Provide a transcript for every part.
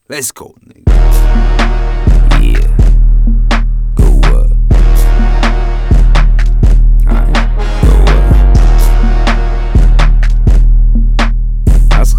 Let's go, nigga. Yeah. Go up. Alright, go up. That's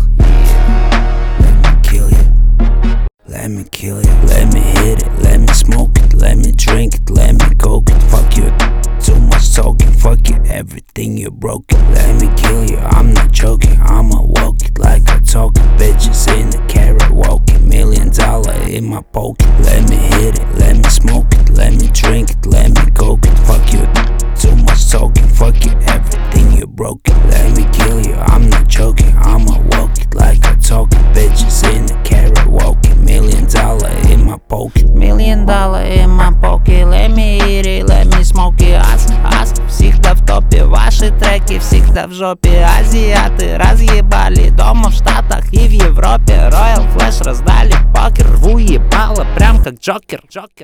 yeah. Let me kill you. Let me kill you. Let me hit it. Let me smoke it. Let me drink it. Let me coke it. Fuck you. Too much talking. Fuck you. Everything you broke it. Let me kill you. I'm not joking. I'ma walk it like I talk it. Bitches in the carrot walking. $1,000,000 in my pocket. Let me hit it. Let me smoke it. Let me drink it. Let me coke it. Fuck you. Too much talking. Fuck you. Everything you broke it. Let me kill you. I'm not joking. I'ma walk it like I talk it. Bitches in the carrot walking. $1,000,000 in my pocket. $1,000,000 in my pocket. Let me hit it, let me smoke it. Ас, всегда в топе. Ваши треки всегда в жопе. Азиаты разъебали дома в Штатах и в Европе. Royal Flash раздали покер. Рву ебало прям как Джокер.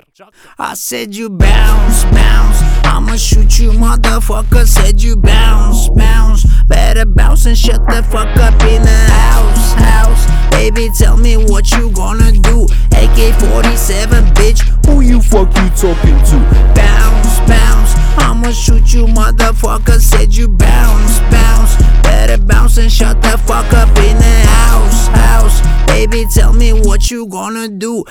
I said you bounce, bounce. I'ma shoot you, motherfucker. Said you bounce, bounce. Better bounce and shut the fuck up in the house. Baby, tell me what you gonna do. AK-47, bitch, who you fuck you talking to? Bounce, bounce, I'ma shoot you, motherfucker. Said you bounce, bounce. Better bounce and shut the fuck up in the house. Baby, tell me what you gonna do.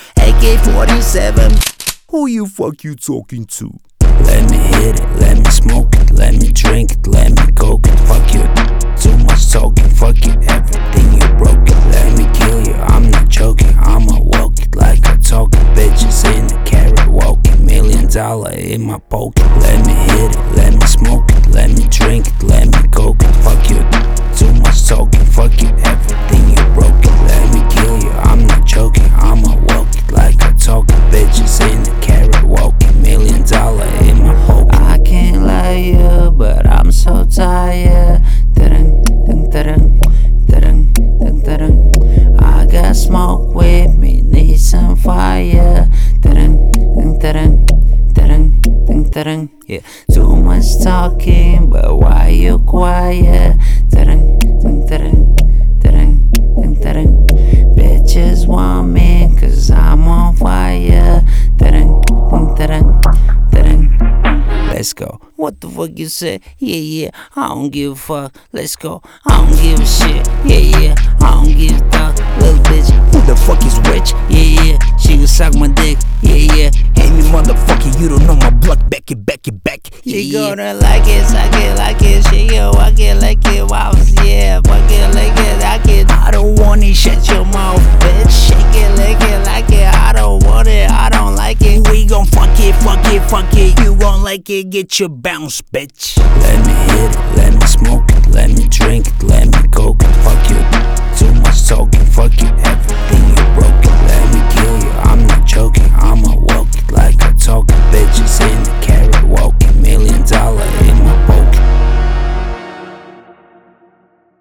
AK-47, who you fuck you talking to? Let me hit it, let me smoke it, let me drink it, let me coke it. Fuck you, too much talking, fuck you, everything you broke it. Let me kill you, I'm not joking, I'ma walk it like I talk it. Bitches in the carrot walking, $1,000,000 in my pocket. Let me hit it, let me smoke it, let me drink it, let me coke it. Fuck you, too much talking, fuck you, everything you broke it. Let me kill you, I'm not joking, I'ma walk it like I talk it. Bitches in the carrot walking, $1,000,000 in my pocket. I can't lie you, but I'm so tired. I got smoke with me, need some fire. Yeah, too much talking, but why you quiet? Bitches want me, cause I'm on fire. Let's go. What the fuck you say? Yeah, I don't give a fuck. Let's go. I don't give a shit. Yeah, I don't give a fuck. Little bitch, who the fuck is rich? Yeah, she can suck my dick. Yeah. Hey me motherfucker, you don't know my blood. Back it. She gonna like it, suck it, like it. She gonna walk it, like it. Wow, yeah, fuck it, like it, like it. I don't want it, shut your mouth, bitch. Shake it, lick it, like it. I don't want it, I don't like it. We gon' fuck it. You gon' like it, get your bounce, bitch. Let me hit it, let me smoke it, let me drink it, let me coke it. Fuck you.